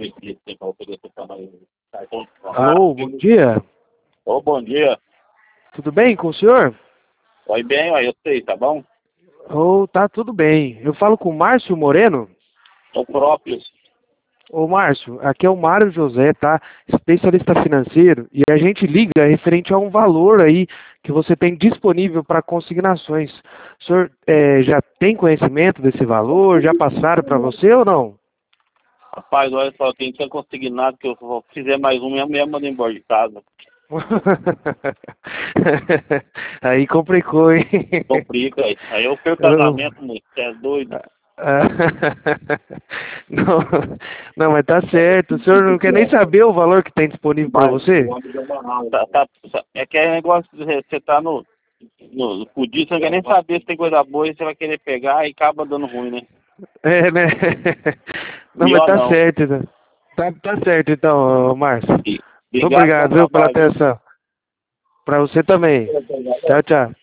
Alô, bom dia. Ô, bom dia. Tudo bem com o senhor? Oi, bem, oi, eu sei, tá bom? Ô, tá tudo bem. Eu falo com o Márcio Moreno. O próprio. Ô, Márcio, aqui é o Mário José, tá? Especialista financeiro. E a gente liga referente a um valor aí que você tem disponível para consignações. O senhor já tem conhecimento desse valor? Já passaram para você ou não? Rapaz, olha só, tem que conseguir nada, que eu vou fizer mais um mesmo, mando embora de casa. Aí complicou, hein? Complica aí. Aí eu perco o casamento, moço, você é doido. Não, não, mas tá certo. O senhor não quer nem saber o valor que tem disponível para você? É que é negócio, você tá no fudido, você não quer nem saber se tem coisa boa e você vai querer pegar e acaba dando ruim, né? É, né? Não, mas Pior tá não. certo, então. Tá certo, então, ô, Márcio. Muito Obrigado, bom obrigado, viu, pela trabalho. atenção. Para você também. Tchau, tchau.